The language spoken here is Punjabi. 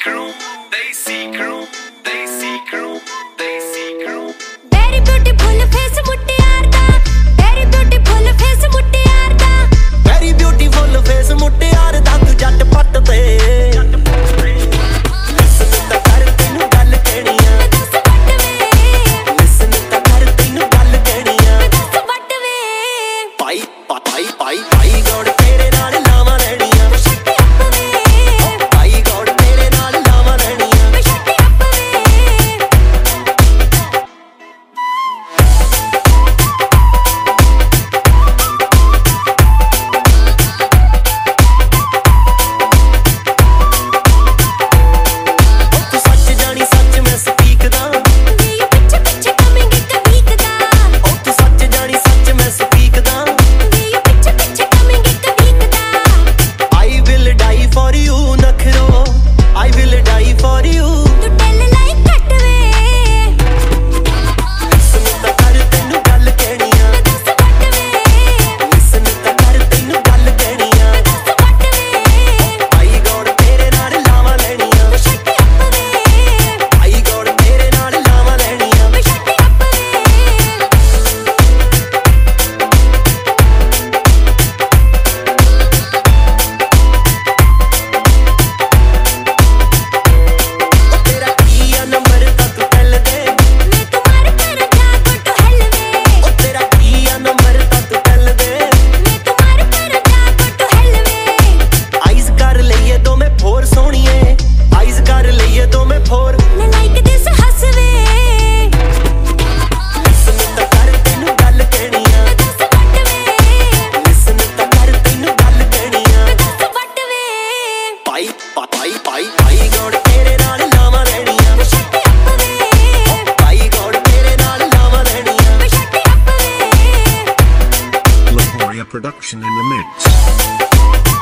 crew, Desi crew, Desi crew, Desi crew. Very beautiful face ਮੁਟਿਆਰ ਦਾ, very beautiful face ਮੁਟਿਆਰ ਦਾ, very beautiful face ਮੁਟਿਆਰ ਦਾ ਤੂੰ ਜੱਟ ਪੱਟ ਤੇ listen ਤਾਂ ਕਰ ਤੈਨੂੰ ਗੱਲ ਕਹਿਣੀ ਆ ਦੱਸ ਵੱਟ ਵੇ listen ਤਾਂ ਕਰ ਤੈਨੂੰ ਗੱਲ ਕਹਿਣੀ ਆ ਦੱਸ ਵੱਟ ਵੇ ਪਾਈ ਪਾਈ ਪਾਈ ਪਾਈ ਗੋੜ ਤੇਰੇ ਨਾਲ ਲਾਵਾਂ ਲੈਣੀਆਂ ਛੱਡ ਅੱਪ ਵੇ ਪਾਈ ਗੋੜ ਤੇਰੇ ਨਾਲ ਲਾਵਾਂ ਲੈਣੀਆਂ ਛੱਡ ਅੱਪ ਵੇ ਤੂੰ ਸੱਚ ਜਾਣੀ ਸੱਚ ਮੈਂ ਸਪੀਕ ਦਾ ਵੇ ਪਿੱਛੇ ਪਿੱਛੇ ਕਮਿੰਗ ਇੱਕ ਵੀਕ ਦਾ ਉਹ ਤੂੰ ਸੱਚ ਜਾਣੀ ਸੱਚ ਮੈਂ ਸਪੀਕ ਦਾ ਵੇ ਪਿੱਛੇ ਪਿੱਛੇ ਕਮਿੰਗ ਇੱਕ ਵੀਕ ਦਾ I will die for you ਨਖਰੋ I will die for you ਤੂੰ ਟੈਲ ਲਾਈਕ ਘੱਟ ਵੇ listen ਤਾਂ ਕਰ ਤੈਨੂੰ ਗੱਲ ਕਹਿਣੀ ਆ ਦੱਸ ਵੱਟ ਵੇ listen ਤਾਂ ਕਰ ਤੈਨੂੰ ਗੱਲ ਕਹਿਣੀ ਆ ਦੱਸ ਵੱਟ ਵੇ ਪਾਈ ਗੋੜ ਤੇਰੇ ਨਾਲ ਲਾਵਾਂ ਲੈਣੀਆਂ ਛੱਡ ਅੱਪ ਵੇ ਪਾਈ ਗੋੜ ਤੇਰੇ ਨਾਲ ਲਾਵਾਂ ਲੈਣੀਆਂ ਛੱਡ ਅੱਪ ਵੇ ਤੇਰਾ ਕੀ ਆ ਨੰਬਰ ਤਾਂ ਤੂੰ ਟੈਲ ਦੇ ਮੈਂ ਤੁਮਾਰ ਕਰ ਜਾ ਗੁੱਟ ਹਲਵੇ ਉਹ ਤੇਰਾ ਕੀ ਆ ਨੰਬਰ ਤਾਂ ਤੂੰ ਟੈਲ ਦੇ ਮੈਂ ਤੁਮਾਰ ਕਰ ਜਾ ਗੁੱਟ ਹਲਵੇ ਆਈਜ਼ ਕਰ ਲਈਏ ਦੋਵੇਂ ਫੋਰ ਸੋਹਣੀਏ ਆਈਜ਼ ਕਰ ਲਈਏ ਦੋਵੇਂ ਫੋਰ ਨਾ ਲਾਈਕ ਦਿਸ ਹੱਸਵੇ listen ਤਾਂ ਕਰ ਤੈਨੂੰ ਗੱਲ ਕਹਿਣੀ ਆ ਦੱਸ ਵੱਟ ਵੇ listen ਤਾਂ ਕਰ ਤੈਨੂੰ ਗੱਲ ਕਹਿਣੀ ਆ ਦੱਸ ਵੱਟ ਵੇ ਪਾਈ ਪਾਈ ਪਾਈ ਪਾਈ ਗੋੜ ਤੇਰੇ ਨਾਲ ਲਾਵਾਂ ਲੈਣੀਆਂ ਛੱਡ ਅੱਪ ਵੇ ਪਾਈ ਗੋੜ ਤੇਰੇ ਨਾਲ ਲਾਵਾਂ ਲੈਣੀਆਂ ਛੱਡ ਅੱਪ ਵੇ Laforia production in the mix.